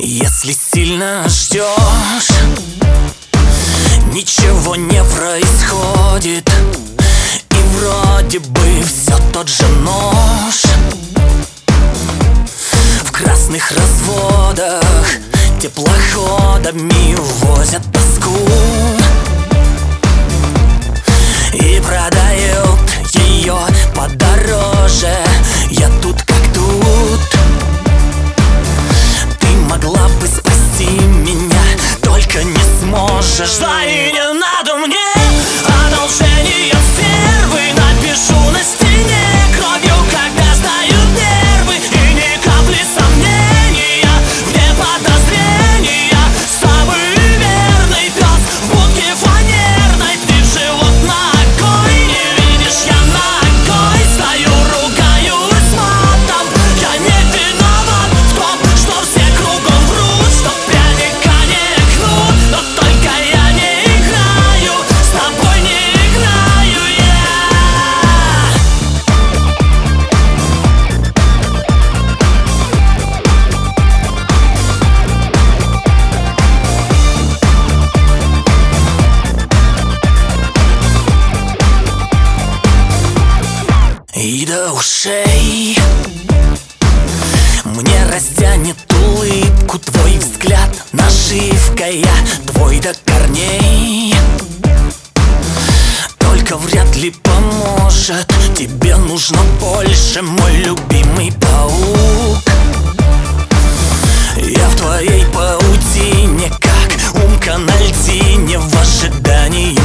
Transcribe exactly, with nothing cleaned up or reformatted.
Если сильно ждешь, ничего не происходит. И вроде бы все тот же нож. В красных разводах теплоходами увозят тоску и продают ее подороже. Я тут как тут. Ты могла бы спасти меня, только не сможешь. Да и не надо мне одолжения в первый. Напишу на стене кровью, когда сдают нервы. И ни капли сомнения, вне подозрения. Самый верный пес в будке фанерной. Ты живот ногой, не видишь, я ногой стою, ругаюсь матом. Я не виноват в том, что все кругом врут, что пряника не кнут. Но только я не играю, с тобой не играю я. И до ушей мне растянет улыбку твой взгляд. Наживка я твой до корней. Только вряд ли поможет. Тебе нужно больше, мой любимый паук. Я в твоей паутине, как умка на льдине, в ожидании